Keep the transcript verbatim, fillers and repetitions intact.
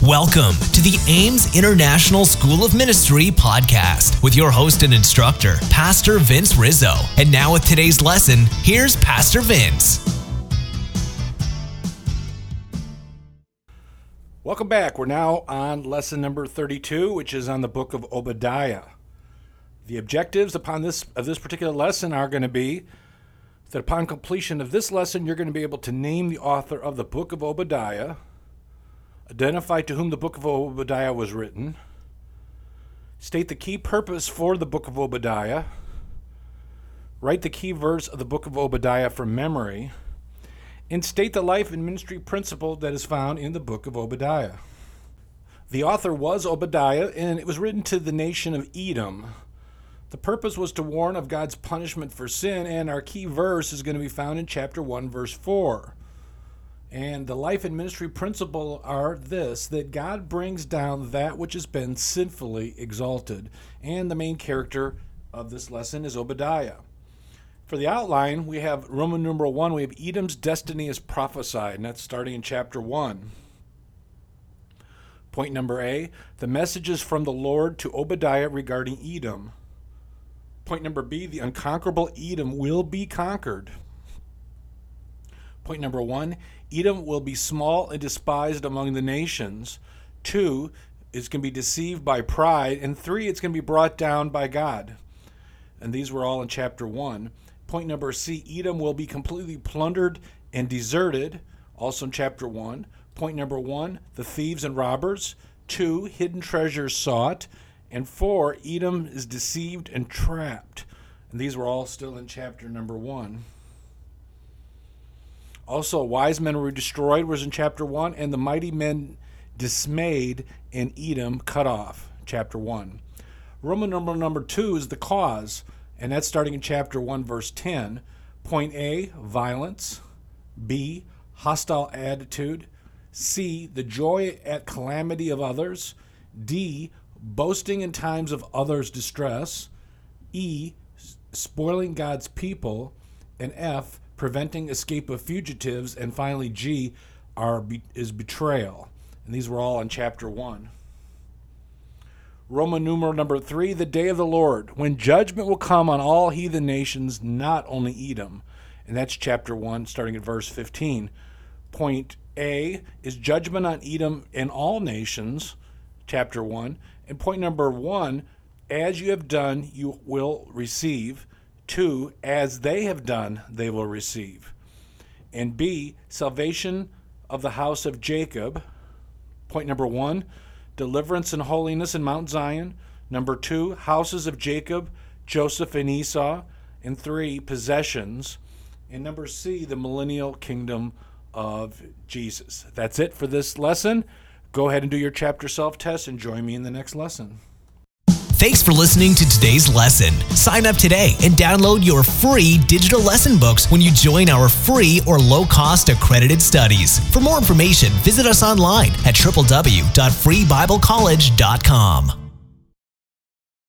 Welcome to the Ames International School of Ministry podcast with your host and instructor, Pastor Vince Rizzo. And now with today's lesson, here's Pastor Vince. Welcome back. We're now on lesson number thirty-two, which is on the book of Obadiah. The objectives upon this of this particular lesson are going to be that upon completion of this lesson, you're going to be able to name the author of the book of Obadiah, identify to whom the book of Obadiah was written, state the key purpose for the book of Obadiah, write the key verse of the book of Obadiah from memory, and state the life and ministry principle that is found in the book of Obadiah. The author was Obadiah, and it was written to the nation of Edom. The purpose was to warn of God's punishment for sin, and our key verse is going to be found in chapter one, verse four. And the life and ministry principle are this, that God brings down that which has been sinfully exalted. And the main character of this lesson is Obadiah. For the outline, we have Roman numeral one, we have Edom's destiny is prophesied, and that's starting in chapter one. Point number A, the messages from the Lord to Obadiah regarding Edom. Point number B, the unconquerable Edom will be conquered. Point number one, Edom will be small and despised among the nations. Two, it's going to be deceived by pride. And three, it's going to be brought down by God. And these were all in chapter one. Point number C, Edom will be completely plundered and deserted, also in chapter one. Point number one, the thieves and robbers. Two, hidden treasures sought. And four, Edom is deceived and trapped. And these were all still in chapter number one. Also, wise men were destroyed was in chapter one, and the mighty men dismayed and Edom cut off, chapter one. Roman number number two is the cause, and that's starting in chapter one, verse ten. Point A, violence. B, hostile attitude. C, the joy at calamity of others. D, boasting in times of others' distress. E, spoiling God's people. And F, preventing escape of fugitives. And finally, G, are, is betrayal. And these were all in chapter one. Roman numeral number three, the day of the Lord, when judgment will come on all heathen nations, not only Edom. And that's chapter one, starting at verse fifteen. Point A is judgment on Edom and all nations, chapter one. And point number one, as you have done, you will receive. Two, as they have done, they will receive. And B, salvation of the house of Jacob. Point number one, deliverance and holiness in Mount Zion. Number two, houses of Jacob, Joseph and Esau. And three, possessions. And number C, the millennial kingdom of Jesus. That's it for this lesson. Go ahead and do your chapter self-test and join me in the next lesson. Thanks for listening to today's lesson. Sign up today and download your free digital lesson books when you join our free or low-cost accredited studies. For more information, visit us online at w w w dot free bible college dot com.